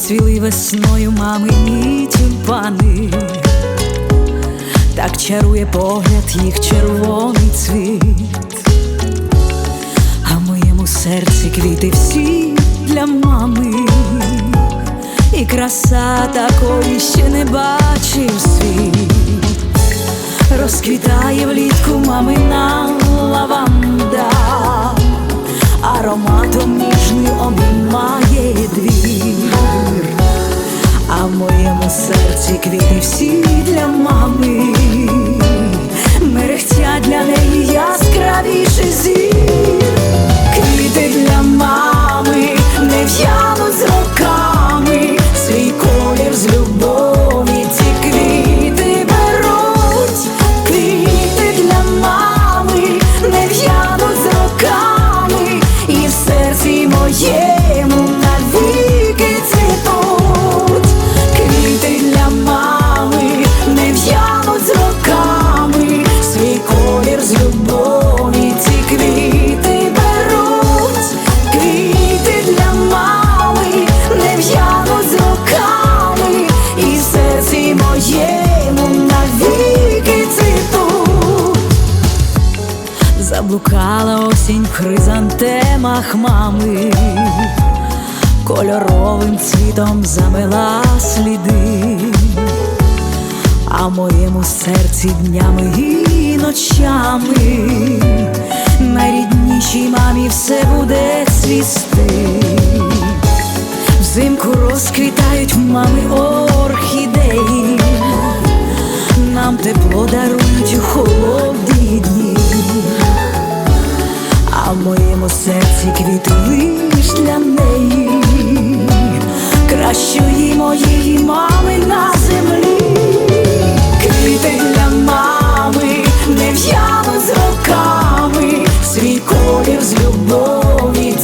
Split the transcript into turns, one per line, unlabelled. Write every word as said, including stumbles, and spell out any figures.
розцвіли весною мамині тюльпани, так чарує погляд їх червоний цвіт, а в моєму серці квіти всі для мами, і краса такої ще не бачив світ. Розквітає влітку мамина лаванда, ароматом ніжний обіймає двір, а в моєму серці квіти всі для мами, мерехтять для неї яскравіший зір. Квіти для мами не в'януть з роками, свій колір з любові ці квіти беруть. Квіти для мами не в'януть з роками, і в серці моєму навіки цвітуть. Квіти для мами не в'януть з роками, свій колір з любові ці квіти беруть. Квіти для мами не в'януть з роками, і в серці моєму навіки цвітуть. Заблукала осінь в хризантемах мами, кольоровим цвітом замила сліди, а в моєму серці днями і ночами найріднішій мамі все буде цвісти. Взимку розквітають в мами орхідеї, нам тепло дарують у холодні дні, а в моєму серці квіти лиш для неї, кращої моєї мами на землі. Квіти для мами не в'януть з роками, свій колір з любові